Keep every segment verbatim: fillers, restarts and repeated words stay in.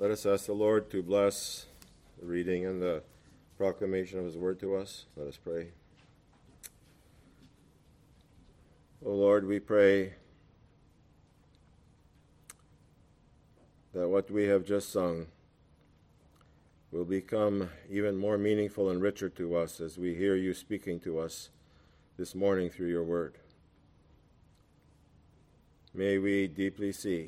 Let us ask the Lord to bless the reading and the proclamation of his word to us. Let us pray. O Lord, we pray that what we have just sung will become even more meaningful and richer to us as we hear you speaking to us this morning through your word. May we deeply see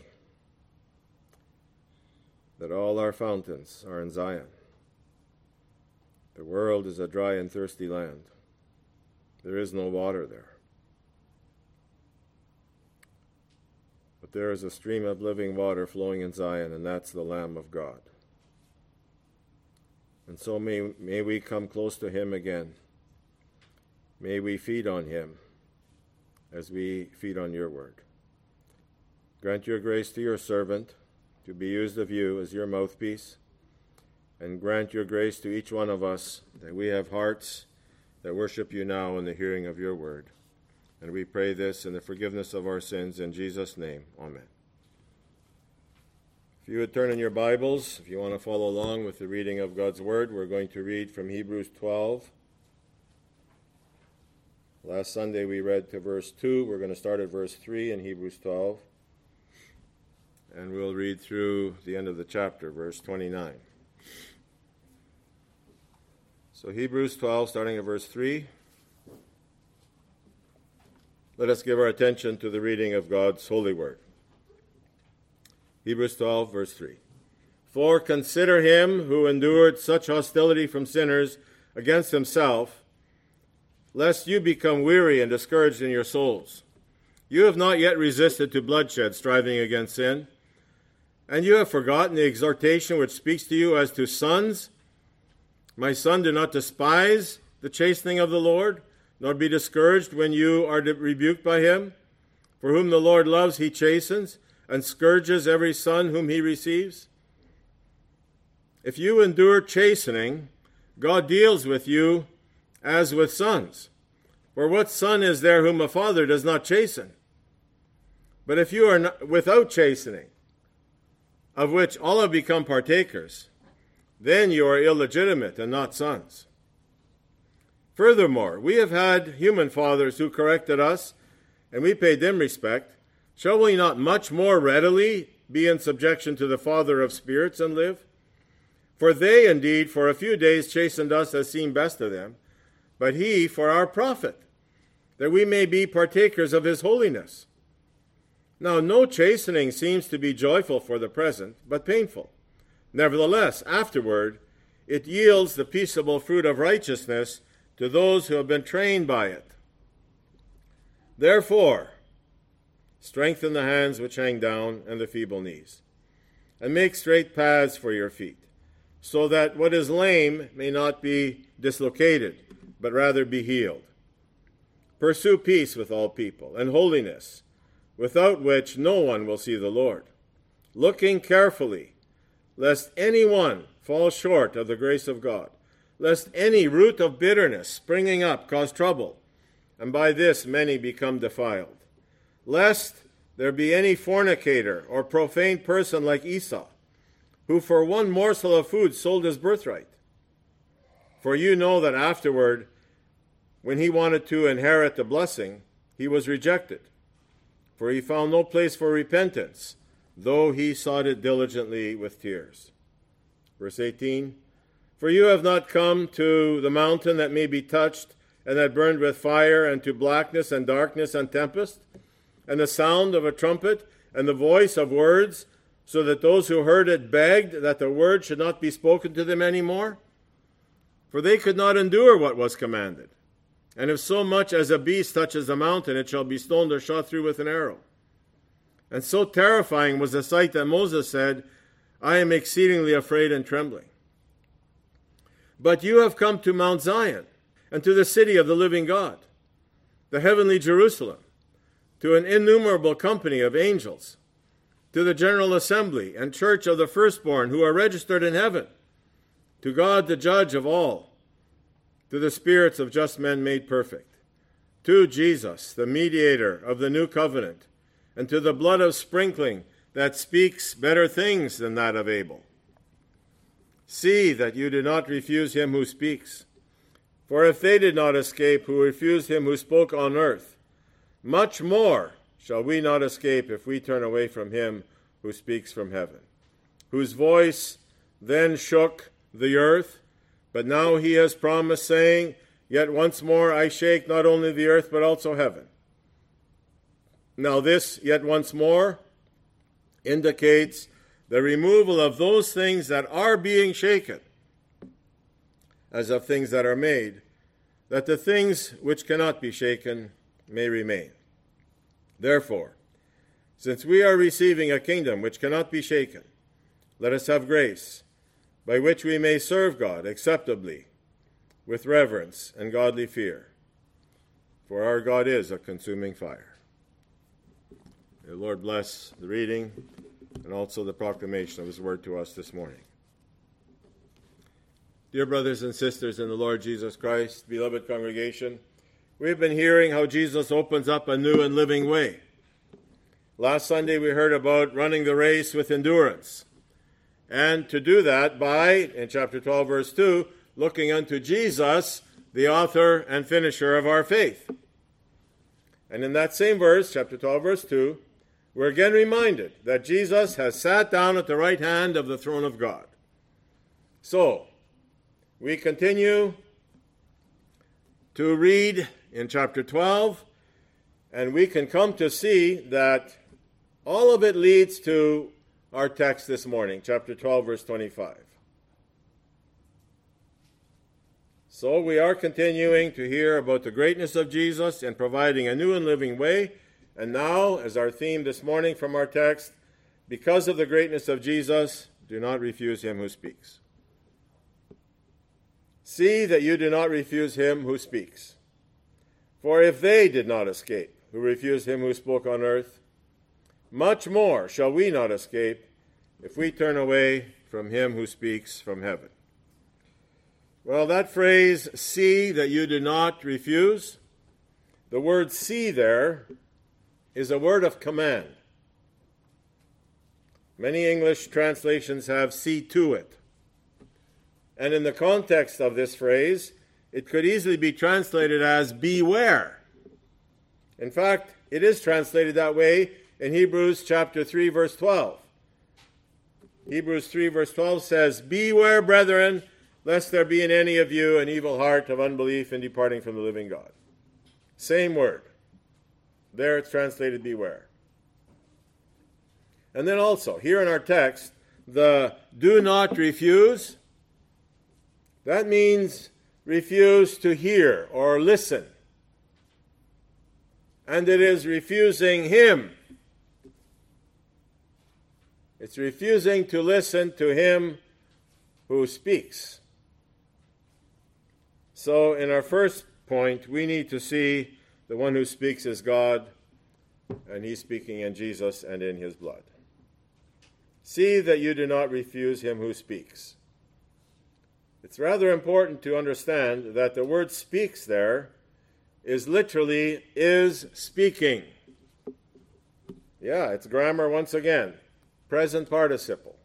that all our fountains are in Zion. The world is a dry and thirsty land. There is no water there. But there is a stream of living water flowing in Zion, and that's the Lamb of God. And so may, may we come close to him again. May we feed on him as we feed on your word. Grant your grace to your servant to be used of you as your mouthpiece, and grant your grace to each one of us that we have hearts that worship you now in the hearing of your word. And we pray this in the forgiveness of our sins in Jesus' name. Amen. If you would turn in your Bibles, if you want to follow along with the reading of God's word, we're going to read from Hebrews twelve. Last Sunday we read to verse two. We're going to start at verse three in Hebrews twelve. And we'll read through the end of the chapter, verse twenty-nine. So Hebrews twelve, starting at verse three. Let us give our attention to the reading of God's holy word. Hebrews twelve, verse three. For consider him who endured such hostility from sinners against himself, lest you become weary and discouraged in your souls. You have not yet resisted to bloodshed, striving against sin. And you have forgotten the exhortation which speaks to you as to sons. My son, do not despise the chastening of the Lord, nor be discouraged when you are rebuked by him. For whom the Lord loves, he chastens, and scourges every son whom he receives. If you endure chastening, God deals with you as with sons. For what son is there whom a father does not chasten? But if you are not, without chastening, of which all have become partakers, then you are illegitimate and not sons. Furthermore, we have had human fathers who corrected us, and we paid them respect. Shall we not much more readily be in subjection to the Father of spirits and live? For they indeed for a few days chastened us as seemed best to them, but he for our profit, that we may be partakers of his holiness. Now, no chastening seems to be joyful for the present, but painful. Nevertheless, afterward, it yields the peaceable fruit of righteousness to those who have been trained by it. Therefore, strengthen the hands which hang down and the feeble knees, and make straight paths for your feet, so that what is lame may not be dislocated, but rather be healed. Pursue peace with all people, and holiness, without which no one will see the Lord. Looking carefully, lest anyone fall short of the grace of God, lest any root of bitterness springing up cause trouble, and by this many become defiled. Lest there be any fornicator or profane person like Esau, who for one morsel of food sold his birthright. For you know that afterward, when he wanted to inherit the blessing, he was rejected. For he found no place for repentance, though he sought it diligently with tears. Verse eighteen, for you have not come to the mountain that may be touched, and that burned with fire, and to blackness and darkness and tempest, and the sound of a trumpet, and the voice of words, so that those who heard it begged that the word should not be spoken to them any more? For they could not endure what was commanded. And if so much as a beast touches the mountain, it shall be stoned or shot through with an arrow. And so terrifying was the sight that Moses said, I am exceedingly afraid and trembling. But you have come to Mount Zion, and to the city of the living God, the heavenly Jerusalem, to an innumerable company of angels, to the general assembly and church of the firstborn who are registered in heaven, to God the judge of all, to the spirits of just men made perfect, to Jesus, the mediator of the new covenant, and to the blood of sprinkling that speaks better things than that of Abel. See that you do not refuse him who speaks. For if they did not escape who refused him who spoke on earth, much more shall we not escape if we turn away from him who speaks from heaven, whose voice then shook the earth, but now he has promised, saying, Yet once more I shake not only the earth, but also heaven. Now this, yet once more, indicates the removal of those things that are being shaken, as of things that are made, that the things which cannot be shaken may remain. Therefore, since we are receiving a kingdom which cannot be shaken, let us have grace, by which we may serve God acceptably, with reverence and godly fear. For our God is a consuming fire. May the Lord bless the reading and also the proclamation of his word to us this morning. Dear brothers and sisters in the Lord Jesus Christ, beloved congregation, we've been hearing how Jesus opens up a new and living way. Last Sunday we heard about running the race with endurance. And to do that by, in chapter twelve, verse two, looking unto Jesus, the author and finisher of our faith. And in that same verse, chapter twelve, verse two, we're again reminded that Jesus has sat down at the right hand of the throne of God. So, we continue to read in chapter twelve, and we can come to see that all of it leads to our text this morning, chapter twelve, verse twenty-five. So we are continuing to hear about the greatness of Jesus in providing a new and living way. And now, as our theme this morning from our text, because of the greatness of Jesus, do not refuse him who speaks. See that you do not refuse him who speaks. For if they did not escape, who refused him who spoke on earth, much more shall we not escape if we turn away from him who speaks from heaven. Well, that phrase, see that you do not refuse, the word see there is a word of command. Many English translations have see to it. And in the context of this phrase, it could easily be translated as beware. In fact, it is translated that way in Hebrews chapter three, verse twelve. Hebrews three, verse twelve says, Beware, brethren, lest there be in any of you an evil heart of unbelief in departing from the living God. Same word. There it's translated beware. And then also, here in our text, the do not refuse, that means refuse to hear or listen. And it is refusing him. It's refusing to listen to him who speaks. So in our first point, we need to see the one who speaks is God, and he's speaking in Jesus and in his blood. See that you do not refuse him who speaks. It's rather important to understand that the word speaks there is literally is speaking. Yeah, it's grammar once again. Present participle.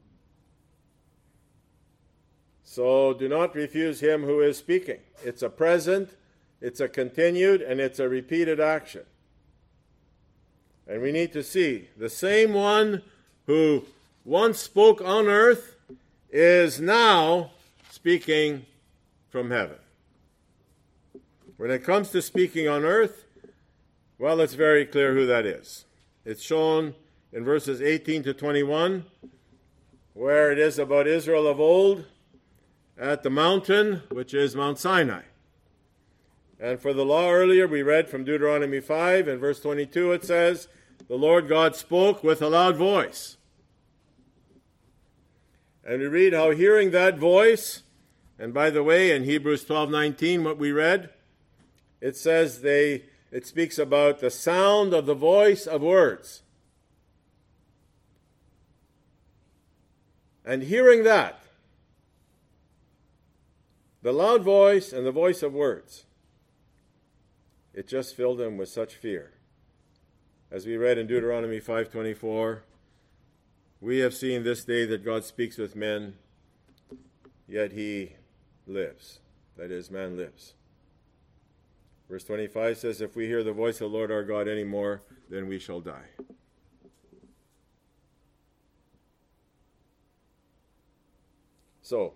So do not refuse him who is speaking. It's a present, it's a continued, and it's a repeated action. And we need to see the same one who once spoke on earth is now speaking from heaven. When it comes to speaking on earth, well, it's very clear who that is. It's shown in verses eighteen to twenty-one, where it is about Israel of old at the mountain, which is Mount Sinai. And for the law earlier, we read from Deuteronomy five, in verse twenty-two it says, the Lord God spoke with a loud voice. And we read how hearing that voice, and by the way, in Hebrews twelve nineteen, what we read, it says they, it speaks about the sound of the voice of words. And hearing that, the loud voice and the voice of words, it just filled them with such fear. As we read in Deuteronomy five twenty-four, we have seen this day that God speaks with men, yet he lives. That is, man lives. Verse twenty-five says, if we hear the voice of the Lord our God any more, then we shall die. So,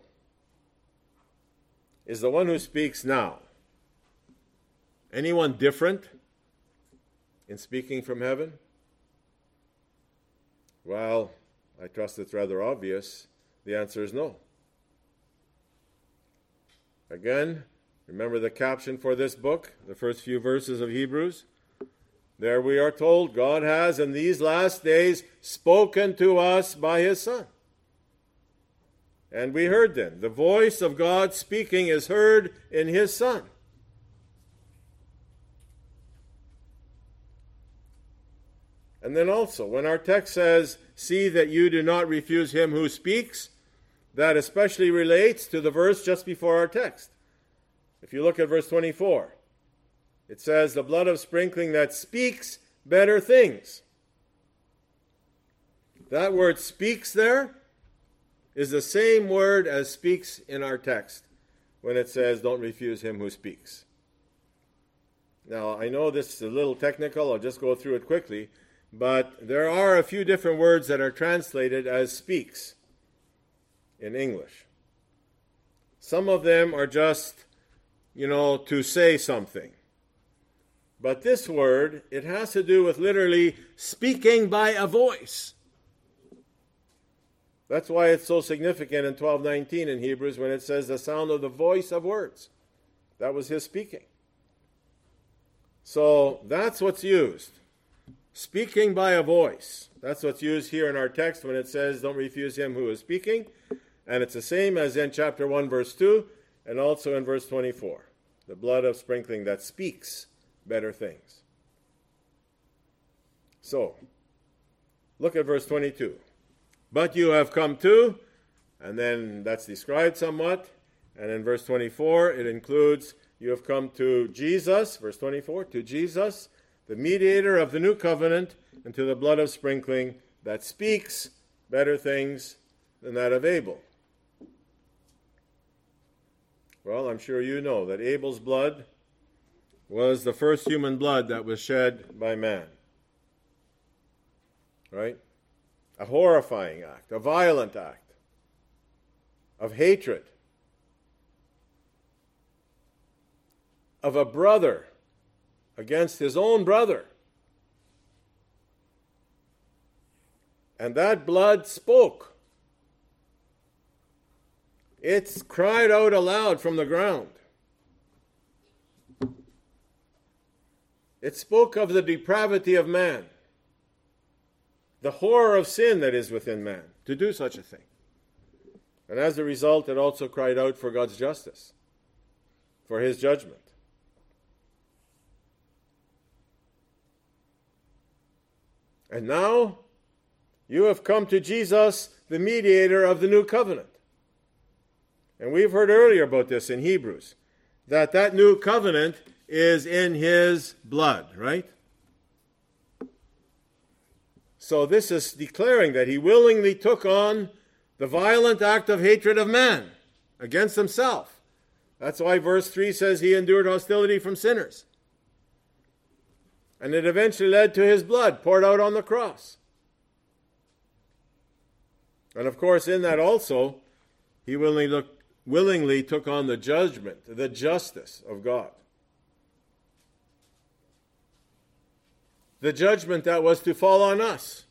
is the one who speaks now anyone different in speaking from heaven? Well, I trust it's rather obvious. The answer is no. Again, remember the caption for this book, the first few verses of Hebrews? There we are told God has in these last days spoken to us by his Son. And we heard then, the voice of God speaking is heard in his Son. And then also, when our text says, see that you do not refuse him who speaks, that especially relates to the verse just before our text. If you look at verse twenty-four, it says, the blood of sprinkling that speaks better things. That word speaks there is the same word as speaks in our text when it says, don't refuse him who speaks. Now, I know this is a little technical. I'll just go through it quickly. But there are a few different words that are translated as speaks in English. Some of them are just, you know, to say something. But this word, it has to do with literally speaking by a voice. That's why it's so significant in twelve nineteen in Hebrews when it says the sound of the voice of words. That was his speaking. So that's what's used. Speaking by a voice. That's what's used here in our text when it says, don't refuse him who is speaking. And it's the same as in chapter one, verse two, and also in verse twenty-four. The blood of sprinkling that speaks better things. So, look at verse twenty-two. But you have come to, and then that's described somewhat. And in verse twenty-four, it includes, you have come to Jesus, verse twenty-four, to Jesus, the mediator of the new covenant, and to the blood of sprinkling that speaks better things than that of Abel. Well, I'm sure you know that Abel's blood was the first human blood that was shed by man. Right? A horrifying act, a violent act of hatred, of a brother against his own brother. And that blood spoke. It cried out aloud from the ground. It spoke of the depravity of man, the horror of sin that is within man, to do such a thing. And as a result, it also cried out for God's justice, for his judgment. And now, you have come to Jesus, the mediator of the new covenant. And we've heard earlier about this in Hebrews, that that new covenant is in his blood, right? So this is declaring that he willingly took on the violent act of hatred of man against himself. That's why verse three says he endured hostility from sinners. And it eventually led to his blood poured out on the cross. And of course, in that also, he willingly, looked, willingly took on the judgment, the justice of God. The judgment that was to fall on us,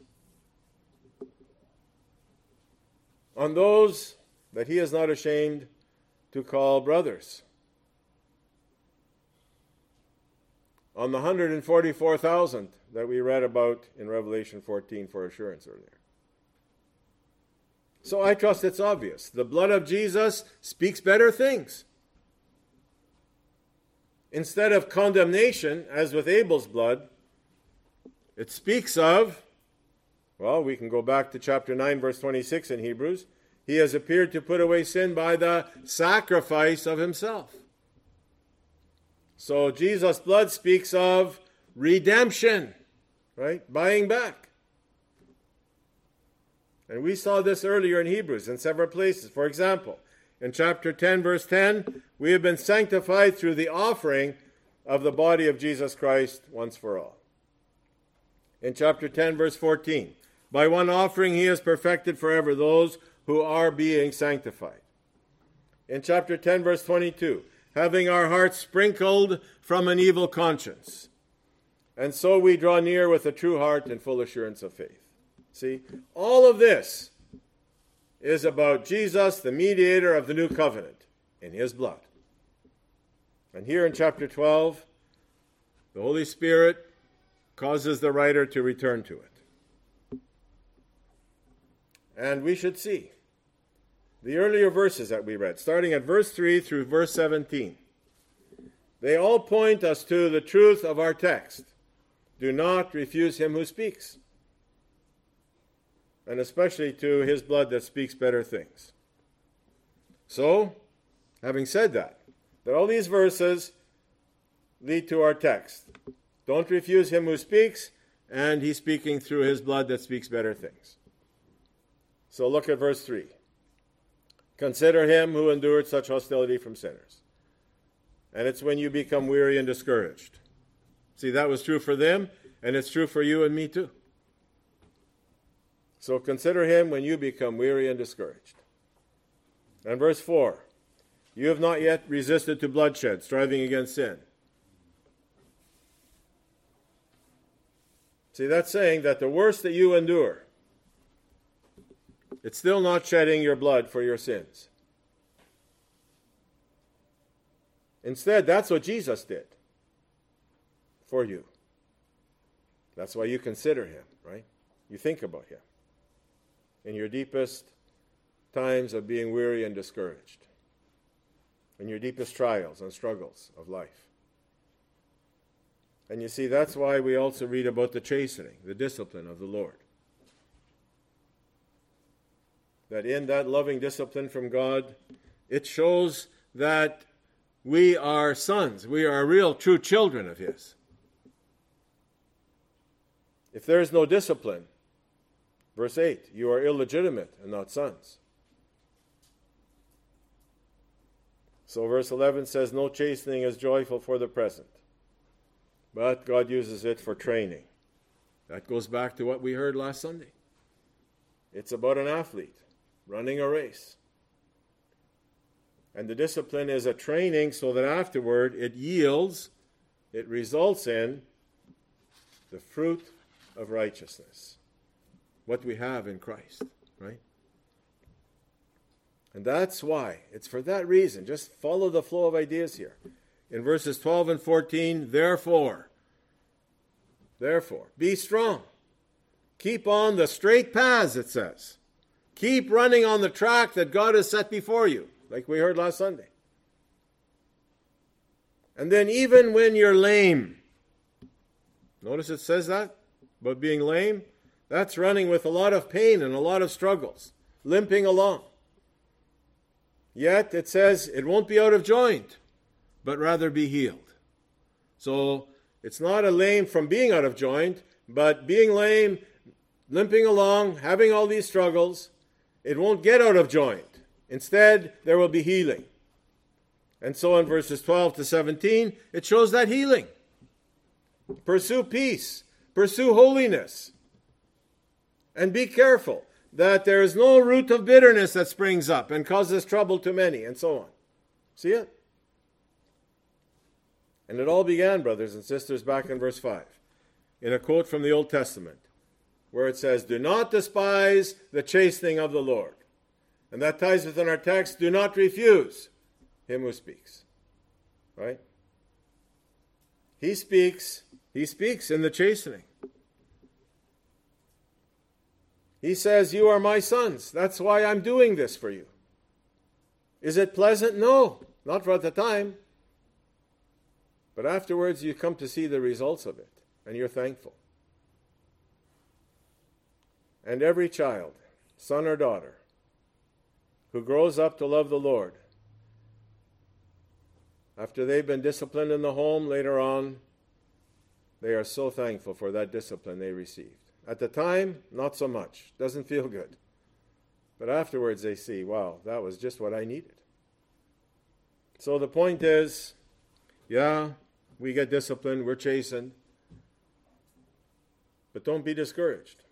on those that he is not ashamed to call brothers, on the one hundred forty-four thousand that we read about in Revelation fourteen for assurance earlier. So I trust it's obvious. The blood of Jesus speaks better things. Instead of condemnation, as with Abel's blood, it speaks of, well, we can go back to chapter nine, verse twenty-six in Hebrews. He has appeared to put away sin by the sacrifice of himself. So Jesus' blood speaks of redemption, right? Buying back. And we saw this earlier in Hebrews in several places. For example, In chapter ten, verse ten, we have been sanctified through the offering of the body of Jesus Christ once for all. In chapter ten, verse fourteen, by one offering he has perfected forever those who are being sanctified. In chapter ten, verse twenty-two, having our hearts sprinkled from an evil conscience. And so we draw near with a true heart and full assurance of faith. See, all of this is about Jesus, the mediator of the new covenant, in his blood. And here in chapter twelve, the Holy Spirit causes the writer to return to it. And we should see the earlier verses that we read, starting at verse three through verse seventeen. They all point us to the truth of our text. Do not refuse him who speaks. And especially to his blood that speaks better things. So, having said that, that all these verses lead to our text. Don't refuse him who speaks, and he's speaking through his blood that speaks better things. So look at verse three. Consider him who endured such hostility from sinners. And it's when you become weary and discouraged. See, that was true for them, and it's true for you and me too. So consider him when you become weary and discouraged. And verse four, you have not yet resisted to bloodshed, striving against sin. See, that's saying that the worst that you endure, it's still not shedding your blood for your sins. Instead, that's what Jesus did for you. That's why you consider him, right? You think about him in your deepest times of being weary and discouraged, in your deepest trials and struggles of life. And you see, that's why we also read about the chastening, the discipline of the Lord. That in that loving discipline from God, it shows that we are sons. We are real, true children of his. If there is no discipline, verse eight, you are illegitimate and not sons. So verse eleven says, no chastening is joyful for the present, but God uses it for training. That goes back to what we heard last Sunday. It's about an athlete running a race. And the discipline is a training so that afterward it yields, it results in the fruit of righteousness. What we have in Christ, right? And that's why, it's for that reason, just follow the flow of ideas here. In verses twelve and fourteen, therefore, therefore, be strong. Keep on the straight paths, it says. Keep running on the track that God has set before you, like we heard last Sunday. And then even when you're lame, notice it says that about being lame. That's running with a lot of pain and a lot of struggles, limping along. Yet it says it won't be out of joint, but rather be healed. So it's not a lame from being out of joint, but being lame, limping along, having all these struggles, it won't get out of joint. Instead, there will be healing. And so in verses twelve to seventeen, it shows that healing. Pursue peace. Pursue holiness. And be careful that there is no root of bitterness that springs up and causes trouble to many, and so on. See it? And it all began, brothers and sisters, back in verse five, in a quote from the Old Testament, where it says, do not despise the chastening of the Lord. And that ties within our text, do not refuse him who speaks. Right? He speaks, he speaks in the chastening. He says, you are my sons. That's why I'm doing this for you. Is it pleasant? No, not for at the time. But afterwards you come to see the results of it, and you're thankful. And every child, son or daughter, who grows up to love the Lord, after they've been disciplined in the home later on, they are so thankful for that discipline they received. At the time, not so much. Doesn't feel good. But afterwards they see, wow, that was just what I needed. So the point is, yeah, we get disciplined, we're chastened, but don't be discouraged.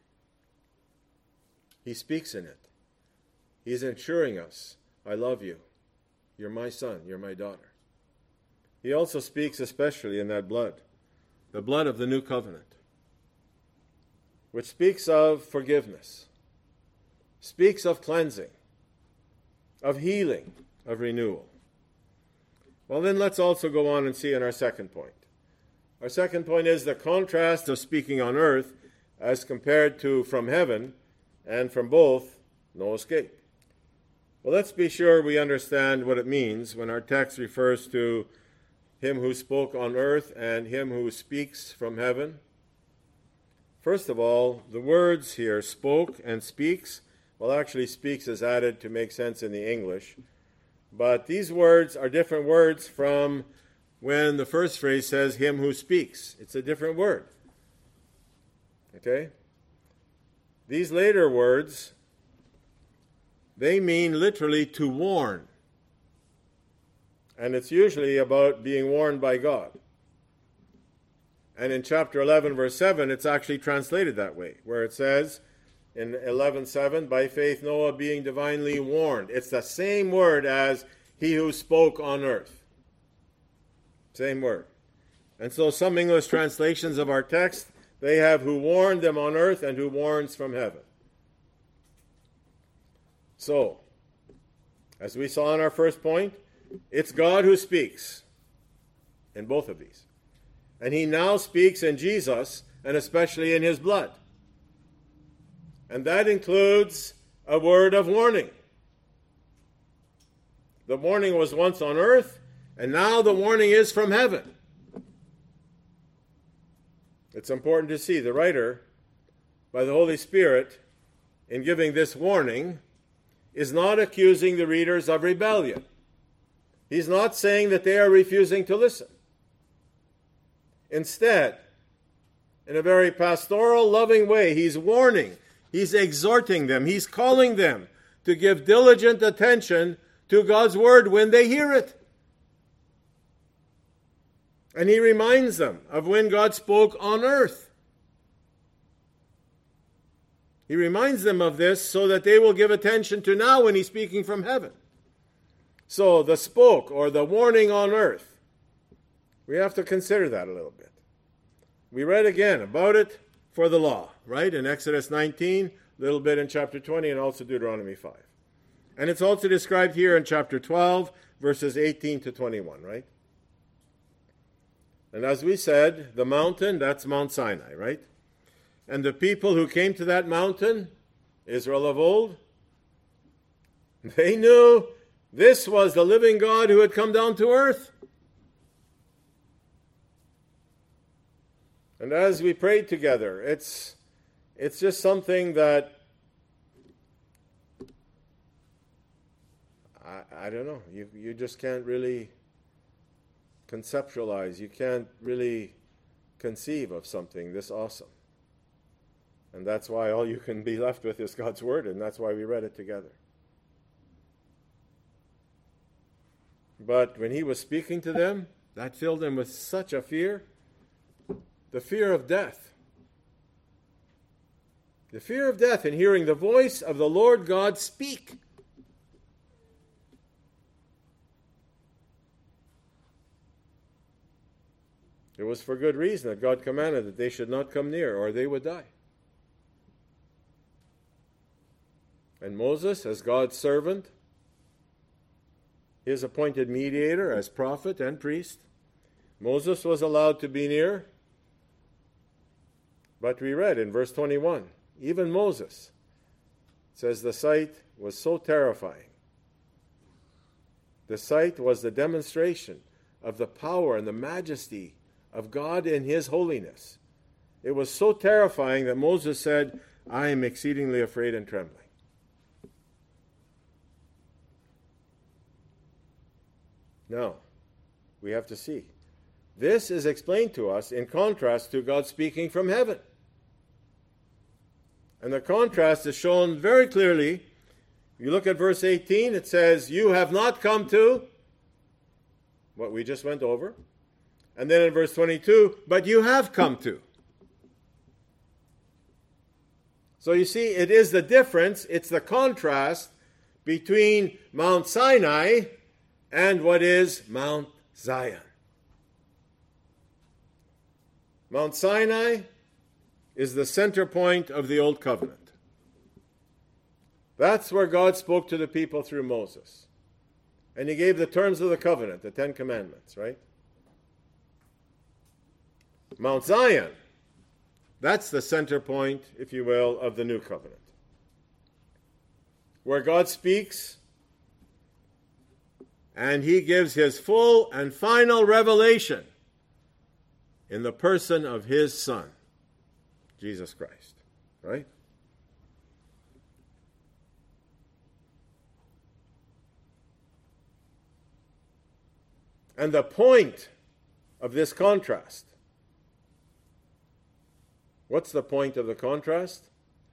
He speaks in it. He's ensuring us, I love you. You're my son, you're my daughter. He also speaks especially in that blood, the blood of the new covenant, which speaks of forgiveness, speaks of cleansing, of healing, of renewal. Well, then let's also go on and see in our second point. Our second point is the contrast of speaking on earth as compared to from heaven, and from both, no escape. Well, let's be sure we understand what it means when our text refers to him who spoke on earth and him who speaks from heaven. First of all, the words here, spoke and speaks, well, actually speaks is added to make sense in the English. But these words are different words from when the first phrase says him who speaks. It's a different word. Okay? These later words, they mean literally to warn. And it's usually about being warned by God. And in chapter eleven, verse seven, it's actually translated that way, where it says in eleven seven, by faith Noah being divinely warned. It's the same word as he who spoke on earth. Same word. And so some English translations of our text, they have who warned them on earth and who warns from heaven. So, as we saw in our first point, it's God who speaks in both of these. And he now speaks in Jesus, and especially in his blood. And that includes a word of warning. The warning was once on earth, and now the warning is from heaven. It's important to see the writer, by the Holy Spirit, in giving this warning, is not accusing the readers of rebellion. He's not saying that they are refusing to listen. Instead, in a very pastoral, loving way, he's warning, he's exhorting them, he's calling them to give diligent attention to God's word when they hear it. And he reminds them of when God spoke on earth. He reminds them of this so that they will give attention to now when he's speaking from heaven. So the spoke, or the warning on earth, we have to consider that a little bit. We read again about it for the law, right? In Exodus nineteen, a little bit in chapter twenty, and also Deuteronomy five. And it's also described here in chapter twelve, verses eighteen to twenty-one, right? And as we said, the mountain, that's Mount Sinai, right? And the people who came to that mountain, Israel of old, they knew this was the living God who had come down to earth. And as we prayed together, it's it's just something that, I, I don't know, you, you just can't really conceptualize. You can't really conceive of something this awesome. And that's why all you can be left with is God's word, and that's why we read it together. But when he was speaking to them, that filled them with such a fear, the fear of death. The fear of death in hearing the voice of the Lord God speak. It was for good reason that God commanded that they should not come near, or they would die. And Moses, as God's servant, his appointed mediator as prophet and priest, Moses was allowed to be near. But we read in verse twenty-one, even Moses, says the sight was so terrifying. The sight was the demonstration of the power and the majesty of God in his holiness. It was so terrifying that Moses said, I am exceedingly afraid and trembling. Now, we have to see. This is explained to us in contrast to God speaking from heaven. And the contrast is shown very clearly. You look at verse eighteen, it says, you have not come to what we just went over. And then in verse twenty-two, but you have come to. So you see, it is the difference, it's the contrast between Mount Sinai and what is Mount Zion. Mount Sinai is the center point of the Old Covenant. That's where God spoke to the people through Moses. And he gave the terms of the covenant, the Ten Commandments, right? Mount Zion, that's the center point, if you will, of the New Covenant. Where God speaks and he gives his full and final revelation in the person of his Son, Jesus Christ, right? And the point of this contrast, what's the point of the contrast?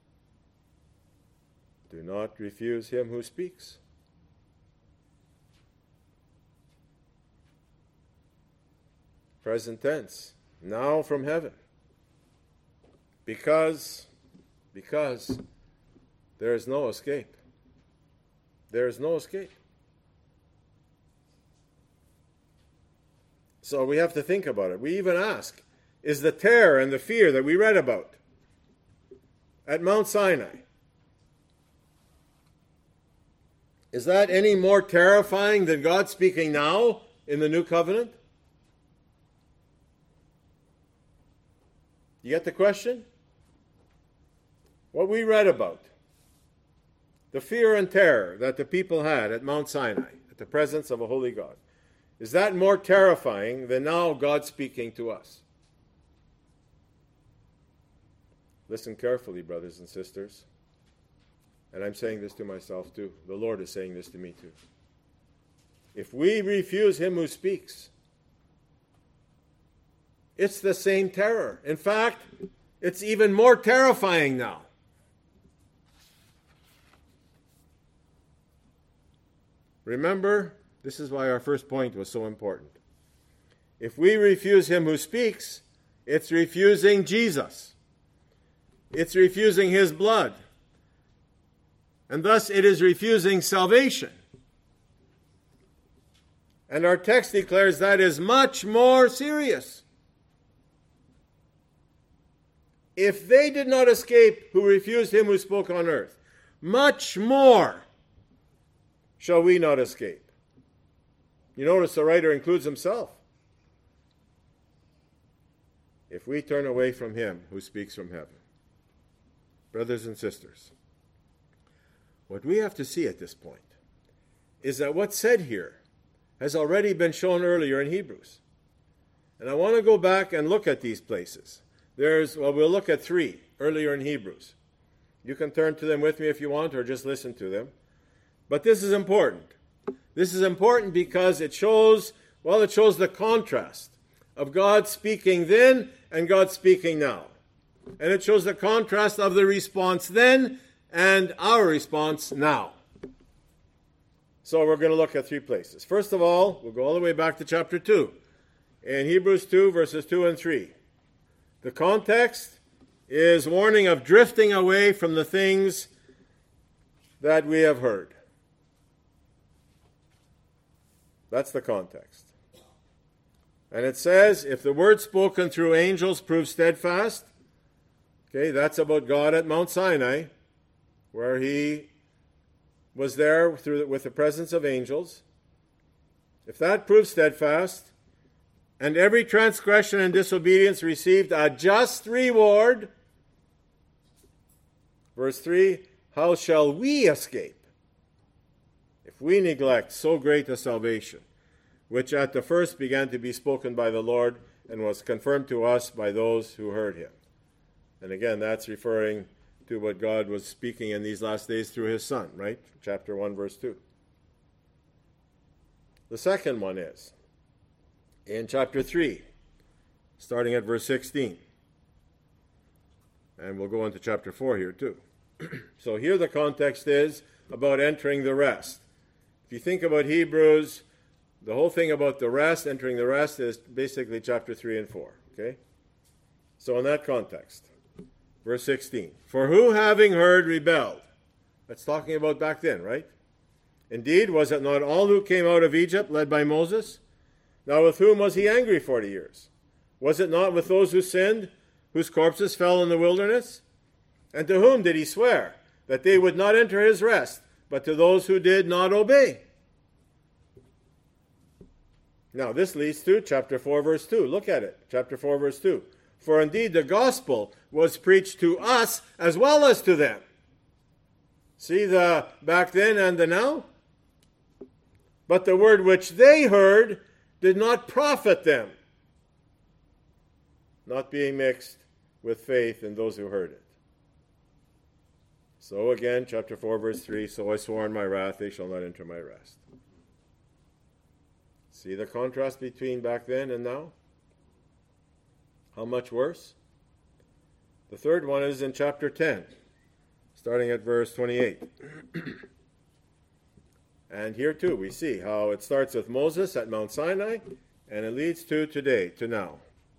Do not refuse him who speaks. Present tense, now from heaven. Because, because there is no escape. There is no escape. So we have to think about it. We even ask, is the terror and the fear that we read about at Mount Sinai, is that any more terrifying than God speaking now in the New Covenant? You get the question? What we read about, the fear and terror that the people had at Mount Sinai, at the presence of a holy God, is that more terrifying than now God speaking to us? Listen carefully, brothers and sisters. And I'm saying this to myself too. The Lord is saying this to me too. If we refuse him who speaks, it's the same terror. In fact, it's even more terrifying now. Remember, this is why our first point was so important. If we refuse him who speaks, it's refusing Jesus. It's refusing his blood. And thus it is refusing salvation. And our text declares that is much more serious. If they did not escape who refused him who spoke on earth, much more shall we not escape. You notice the writer includes himself. If we turn away from him who speaks from heaven. Brothers and sisters, what we have to see at this point is that what's said here has already been shown earlier in Hebrews. And I want to go back and look at these places. There's, well, we'll look at three earlier in Hebrews. You can turn to them with me if you want, or just listen to them. But this is important. This is important because it shows, well, it shows the contrast of God speaking then and God speaking now. And it shows the contrast of the response then and our response now. So we're going to look at three places. First of all, we'll go all the way back to chapter two. In Hebrews two, verses two and three. The context is warning of drifting away from the things that we have heard. That's the context. And it says, if the word spoken through angels proves steadfast, okay, that's about God at Mount Sinai, where he was there through the, with the presence of angels. If that proves steadfast, and every transgression and disobedience received a just reward, verse three, how shall we escape if we neglect so great a salvation, which at the first began to be spoken by the Lord and was confirmed to us by those who heard him? And again, that's referring to what God was speaking in these last days through his Son, right? Chapter one, verse two. The second one is in chapter three, starting at verse sixteen. And we'll go into chapter four here too. So here the context is about entering the rest. If you think about Hebrews, The whole thing about the rest, entering the rest, is basically chapter three and four. Okay? So in that context, verse sixteen. For who having heard rebelled? That's talking about back then, right? Indeed, was it not all who came out of Egypt led by Moses? Now with whom was he angry forty years? Was it not with those who sinned, whose corpses fell in the wilderness? And to whom did he swear? That they would not enter his rest, but to those who did not obey. Now this leads to chapter four, verse two. Look at it. Chapter four, verse two. For indeed the gospel was preached to us as well as to them. See the back then and the now? But the word which they heard did not profit them, not being mixed with faith in those who heard it. So again, chapter four, verse three, so I swore in my wrath, they shall not enter my rest. See the contrast between back then and now? How much worse? The third one is in chapter ten, starting at verse twenty-eight. And here too we see how it starts with Moses at Mount Sinai, and it leads to today, to now.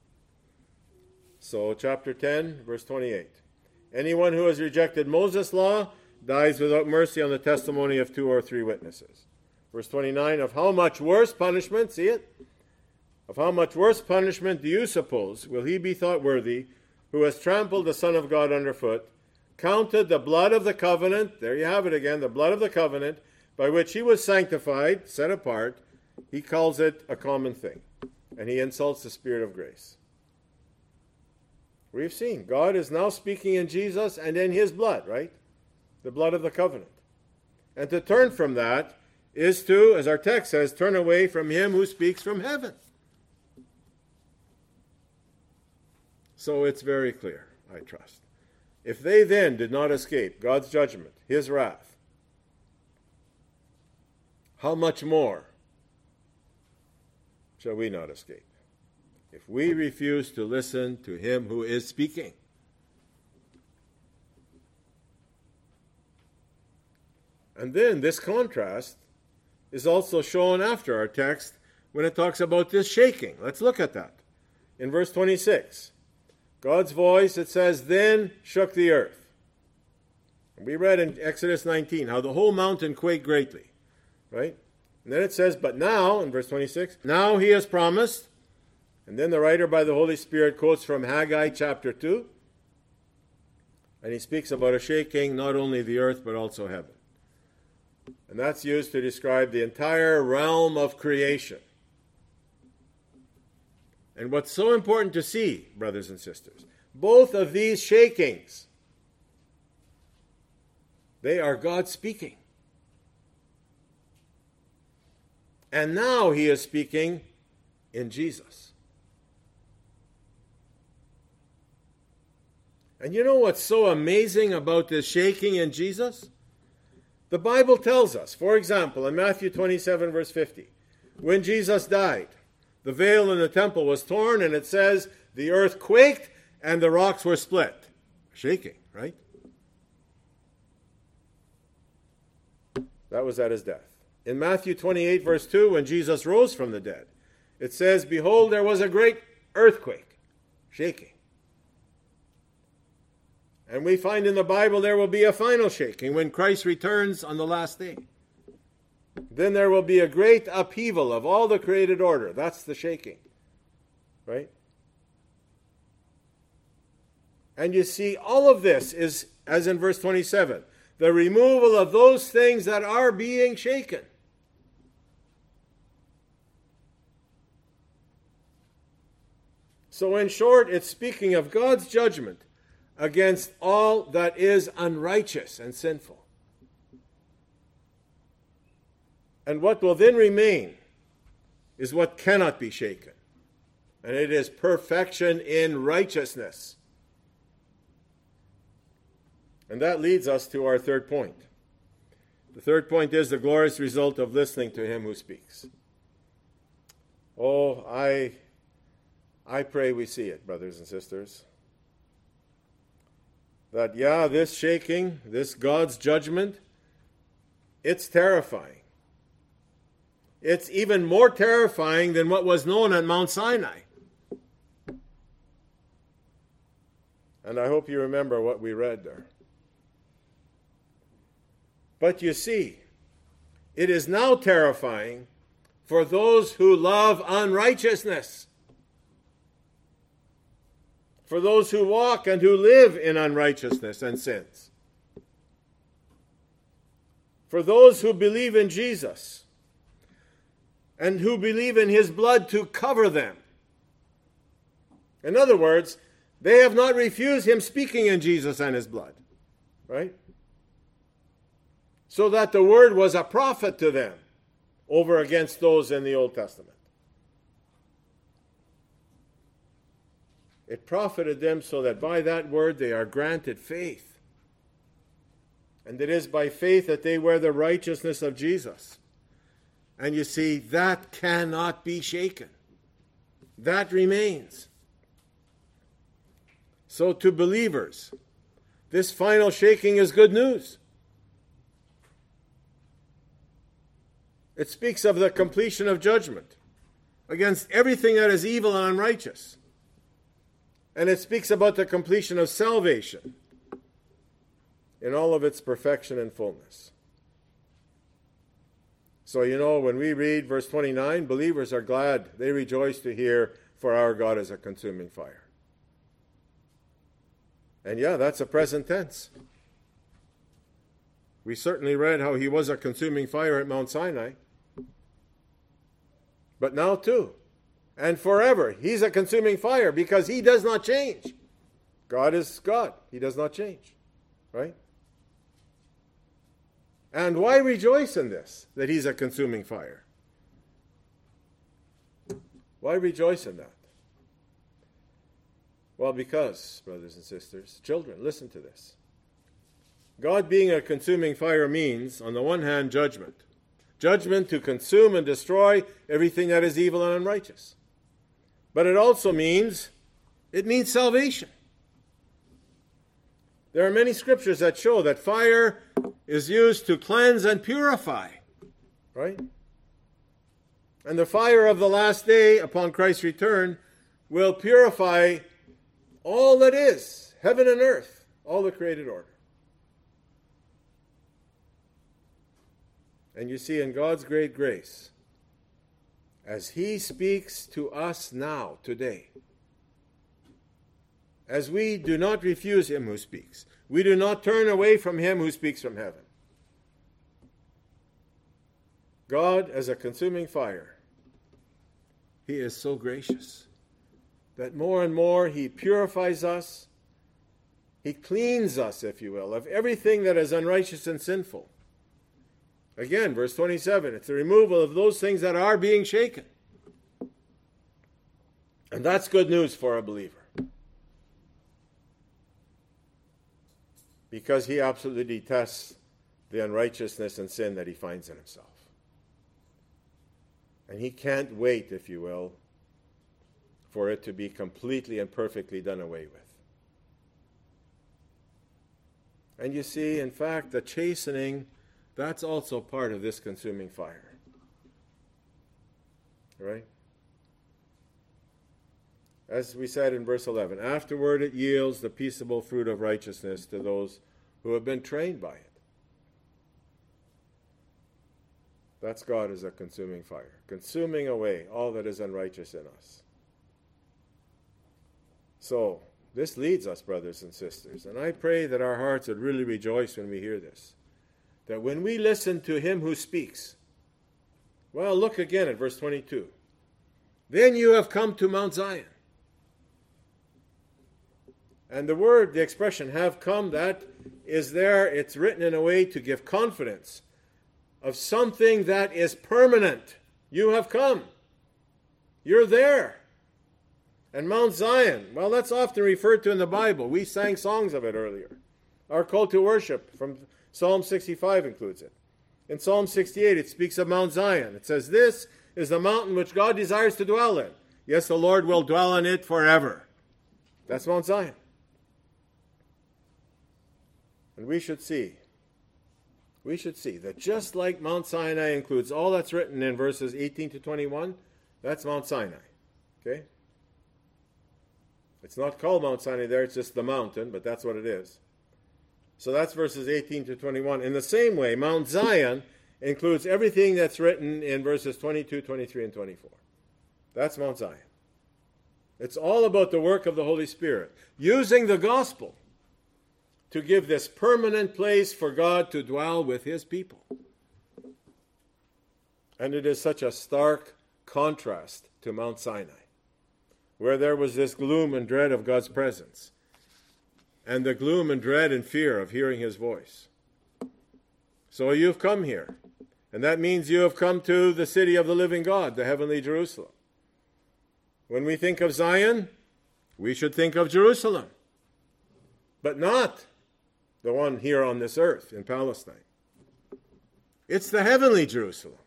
So chapter ten, verse twenty-eight. Anyone who has rejected Moses' law dies without mercy on the testimony of two or three witnesses. Verse twenty-nine, of how much worse punishment, see it? Of how much worse punishment do you suppose will he be thought worthy who has trampled the Son of God underfoot, counted the blood of the covenant, there you have it again, the blood of the covenant, by which he was sanctified, set apart, he calls it a common thing, and he insults the Spirit of grace. We've seen God is now speaking in Jesus and in his blood, right? The blood of the covenant. And to turn from that is to, as our text says, turn away from him who speaks from heaven. So it's very clear, I trust. If they then did not escape God's judgment, his wrath, how much more shall we not escape if we refuse to listen to him who is speaking? And then this contrast is also shown after our text when it talks about this shaking. Let's look at that. In verse twenty-six, God's voice, it says, then shook the earth. And we read in Exodus nineteen how the whole mountain quaked greatly. Right? And then it says, but now, in verse twenty-six, now he has promised. And then the writer by the Holy Spirit quotes from Haggai chapter two. And he speaks about a shaking, not only the earth, but also heaven. And that's used to describe the entire realm of creation. And what's so important to see, brothers and sisters, both of these shakings, they are God speaking. And now he is speaking in Jesus. And you know what's so amazing about this shaking in Jesus? The Bible tells us, for example, in Matthew twenty-seven, verse fifty, when Jesus died, the veil in the temple was torn, and it says the earth quaked and the rocks were split. Shaking, right? That was at his death. In Matthew twenty-eight, verse two, when Jesus rose from the dead, it says, behold, there was a great earthquake, shaking. And we find in the Bible there will be a final shaking when Christ returns on the last day. Then there will be a great upheaval of all the created order. That's the shaking, right? And you see, all of this is, as in verse twenty-seven, the removal of those things that are being shaken. So in short, it's speaking of God's judgment against all that is unrighteous and sinful. And what will then remain is what cannot be shaken. And it is perfection in righteousness. And that leads us to our third point. The third point is the glorious result of listening to him who speaks. Oh, I, I pray we see it, brothers and sisters. That, yeah, this shaking, this God's judgment, it's terrifying. it's even more terrifying than what was known at Mount Sinai. And I hope you remember what we read there. But you see, it is now terrifying for those who love unrighteousness, for those who walk and who live in unrighteousness and sins, for those who believe in Jesus and who believe in his blood to cover them. In other words, they have not refused him speaking in Jesus and his blood, right? So that the word was a prophet to them over against those in the Old Testament. It profited them so that by that word they are granted faith. And it is by faith that they wear the righteousness of Jesus. And you see, that cannot be shaken. That remains. So to believers, this final shaking is good news. It speaks of the completion of judgment against everything that is evil and unrighteous. And it speaks about the completion of salvation in all of its perfection and fullness. So, you know, when we read verse twenty-nine, believers are glad. They rejoice to hear, for our God is a consuming fire. And yeah, that's a present tense. We certainly read how he was a consuming fire at Mount Sinai. But now too, and forever, he's a consuming fire because he does not change. God is God. He does not change. Right? And why rejoice in this, that he's a consuming fire? Why rejoice in that? Well, because, brothers and sisters, children, listen to this. God being a consuming fire means, on the one hand, judgment. Judgment to consume and destroy everything that is evil and unrighteous. But it also means, it means salvation. There are many scriptures that show that fire is used to cleanse and purify. Right? And the fire of the last day upon Christ's return will purify all that is, heaven and earth, all the created order. And you see, in God's great grace, as he speaks to us now, today, as we do not refuse him who speaks, we do not turn away from him who speaks from heaven. God, as a consuming fire, he is so gracious that more and more he purifies us, he cleans us, if you will, of everything that is unrighteous and sinful. Again, verse twenty-seven, it's the removal of those things that are being shaken. And that's good news for a believer. Because he absolutely detests the unrighteousness and sin that he finds in himself. And he can't wait, if you will, for it to be completely and perfectly done away with. And you see, in fact, the chastening, that's also part of this consuming fire. Right? As we said in verse eleven, afterward it yields the peaceable fruit of righteousness to those who have been trained by it. That's God as a consuming fire, consuming away all that is unrighteous in us. So, this leads us, brothers and sisters, and I pray that our hearts would really rejoice when we hear this. That when we listen to him who speaks, well, look again at verse twenty-two. Then you have come to Mount Zion. And the word, the expression, have come, that is there. It's written in a way to give confidence of something that is permanent. You have come. You're there. And Mount Zion, well, that's often referred to in the Bible. We sang songs of it earlier. Our call to worship from Psalm sixty-five includes it. In Psalm sixty-eight, it speaks of Mount Zion. It says, this is the mountain which God desires to dwell in. Yes, the Lord will dwell in it forever. That's Mount Zion. And we should see we should see that just like Mount Sinai includes all that's written in verses eighteen to twenty-one, that's Mount Sinai. Okay? It's not called Mount Sinai there, it's just the mountain, but that's what it is. So that's verses eighteen to twenty-one. In the same way, Mount Zion includes everything that's written in verses twenty-two, twenty-three, and twenty-four. That's Mount Zion. It's all about the work of the Holy Spirit, using the gospel to give this permanent place for God to dwell with his people. And it is such a stark contrast to Mount Sinai, where there was this gloom and dread of God's presence, and the gloom and dread and fear of hearing his voice. So you've come here, and that means you have come to the city of the living God, the heavenly Jerusalem. When we think of Zion, we should think of Jerusalem, but not the one here on this earth in Palestine. It's the heavenly Jerusalem.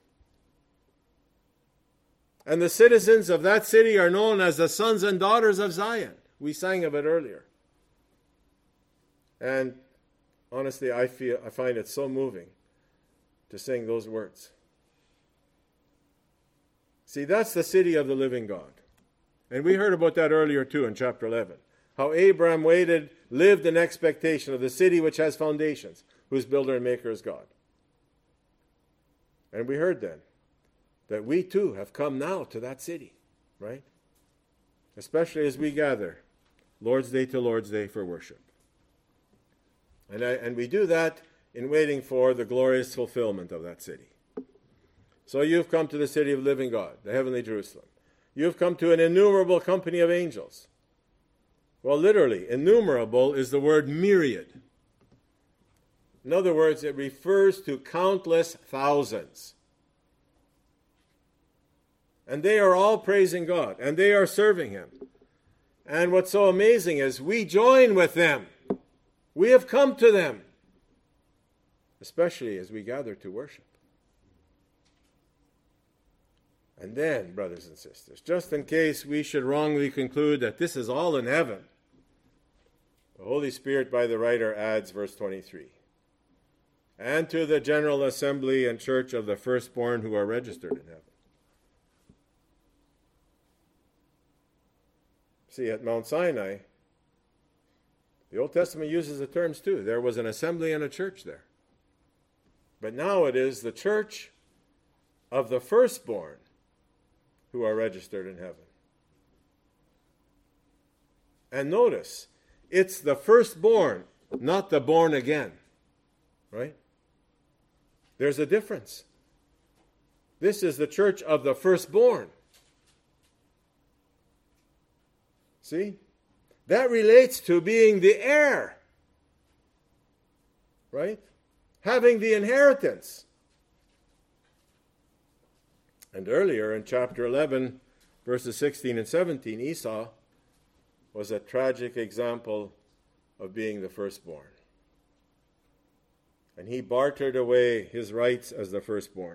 And the citizens of that city are known as the sons and daughters of Zion. We sang of it earlier. And honestly, I feel I find it so moving to sing those words. See, that's the city of the living God. And we heard about that earlier too in chapter eleven. How Abraham waited, lived in expectation of the city which has foundations, whose builder and maker is God. And we heard then that we too have come now to that city, right? Especially as we gather Lord's Day to Lord's Day for worship. And, I, and we do that in waiting for the glorious fulfillment of that city. So you've come to the city of the living God, the heavenly Jerusalem. You've come to an innumerable company of angels. Well, literally, innumerable is the word myriad. In other words, it refers to countless thousands. And they are all praising God, and they are serving him. And what's so amazing is we join with them. We have come to them, especially as we gather to worship. And then, brothers and sisters, just in case we should wrongly conclude that this is all in heaven, the Holy Spirit by the writer adds verse twenty-three. And to the general assembly and church of the firstborn who are registered in heaven. See, at Mount Sinai, the Old Testament uses the terms too. There was an assembly and a church there. But now it is the church of the firstborn who are registered in heaven. And notice, it's the firstborn, not the born again. Right? There's a difference. This is the church of the firstborn. See? That relates to being the heir. Right? Having the inheritance. And earlier in chapter eleven, verses sixteen and seventeen, Esau was a tragic example of being the firstborn. And he bartered away his rights as the firstborn.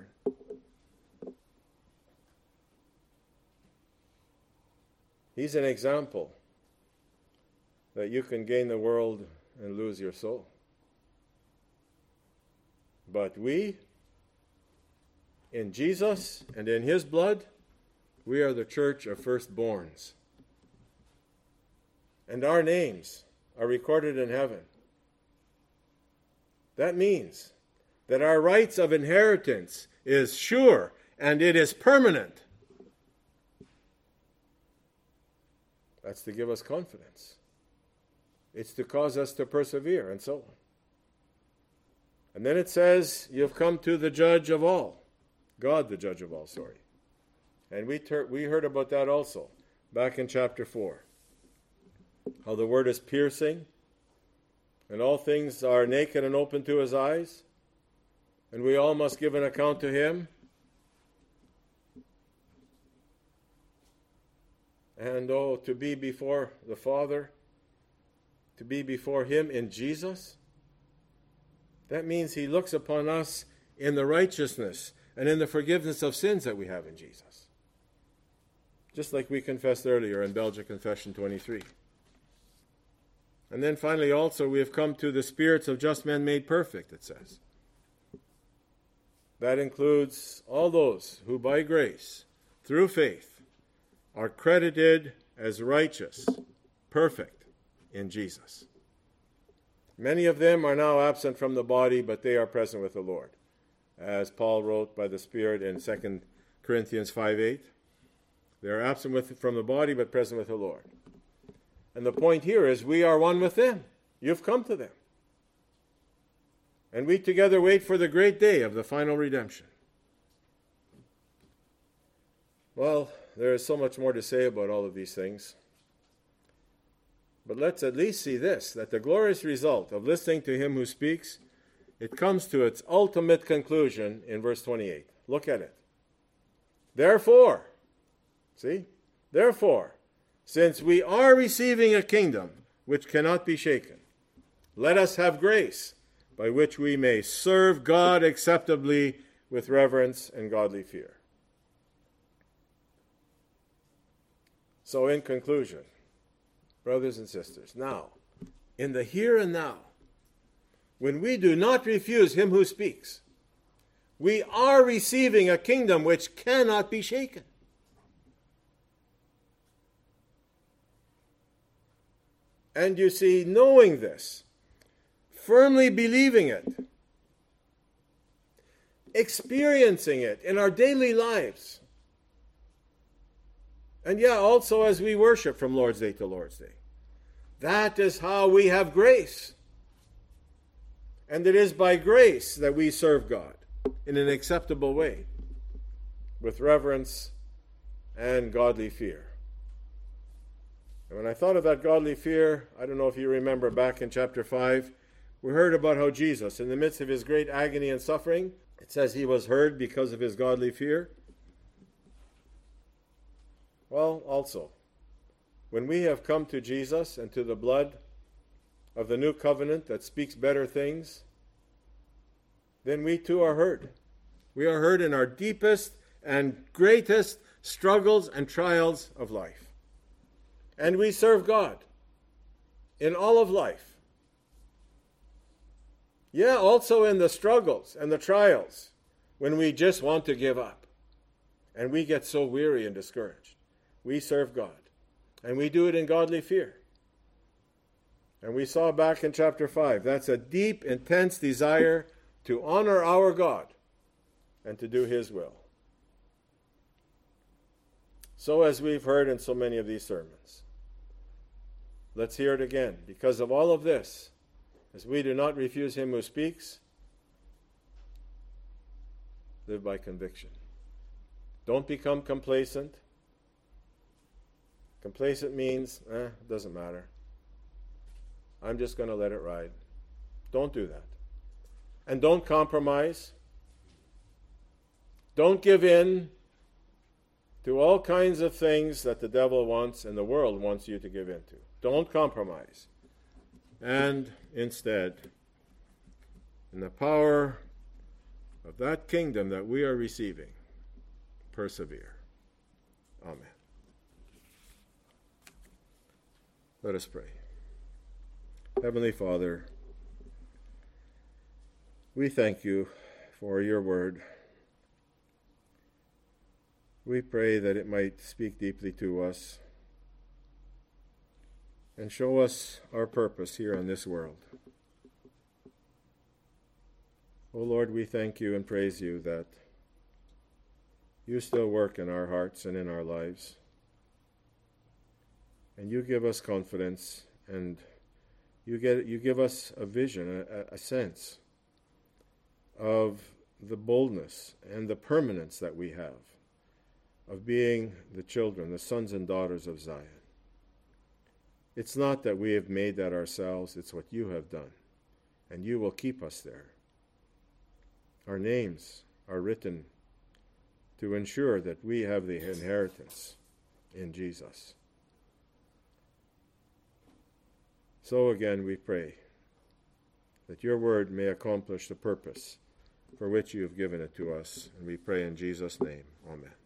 He's an example that you can gain the world and lose your soul. But we, in Jesus and in his blood, we are the church of firstborns. And our names are recorded in heaven. That means that our rights of inheritance is sure and it is permanent. That's to give us confidence. It's to cause us to persevere and so on. And then it says, you've come to the judge of all. God, the judge of all, sorry. And we ter- we heard about that also back in chapter four. How the word is piercing, and all things are naked and open to his eyes, and we all must give an account to him. And oh, to be before the Father, to be before him in Jesus, that means he looks upon us in the righteousness and in the forgiveness of sins that we have in Jesus. Just like we confessed earlier in Belgian Confession twenty-three. And then finally also we have come to the spirits of just men made perfect, it says. That includes all those who by grace, through faith, are credited as righteous, perfect in Jesus. Many of them are now absent from the body, but they are present with the Lord. As Paul wrote by the Spirit in Second Corinthians five eight, they are absent with, from the body, but present with the Lord. And the point here is we are one with them. You've come to them. And we together wait for the great day of the final redemption. Well, there is so much more to say about all of these things. But let's at least see this, that the glorious result of listening to him who speaks, it comes to its ultimate conclusion in verse twenty-eight. Look at it. Therefore, see? Therefore, since we are receiving a kingdom which cannot be shaken, let us have grace by which we may serve God acceptably with reverence and godly fear. So in conclusion, brothers and sisters, now, in the here and now, when we do not refuse him who speaks, we are receiving a kingdom which cannot be shaken. And you see, knowing this, firmly believing it, experiencing it in our daily lives, and yeah, also as we worship from Lord's Day to Lord's Day. That is how we have grace. And it is by grace that we serve God in an acceptable way, with reverence and godly fear. And when I thought of that godly fear, I don't know if you remember back in chapter five, we heard about how Jesus, in the midst of his great agony and suffering, it says he was heard because of his godly fear. Well, also, when we have come to Jesus and to the blood of the new covenant that speaks better things, then we too are heard. We are heard in our deepest and greatest struggles and trials of life. And we serve God in all of life. Yeah, also in the struggles and the trials when we just want to give up and we get so weary and discouraged. We serve God, and we do it in godly fear. And we saw back in chapter five, that's a deep, intense desire to honor our God and to do his will. So as we've heard in so many of these sermons, let's hear it again. Because of all of this, as we do not refuse him who speaks, live by conviction. Don't become complacent. Complacent means, eh, it doesn't matter. I'm just going to let it ride. Don't do that. And don't compromise. Don't give in to all kinds of things that the devil wants and the world wants you to give in to. Don't compromise. And instead, in the power of that kingdom that we are receiving, persevere. Amen. Let us pray. Heavenly Father, we thank you for your word. We pray that it might speak deeply to us and show us our purpose here in this world. Oh Lord, we thank you and praise you that you still work in our hearts and in our lives. And you give us confidence, and you get you give us a vision, a, a sense of the boldness and the permanence that we have of being the children, the sons and daughters of Zion. It's not that we have made that ourselves, it's what you have done, and you will keep us there. Our names are written to ensure that we have the inheritance in Jesus. So again we pray that your word may accomplish the purpose for which you have given it to us. And we pray in Jesus' name. Amen.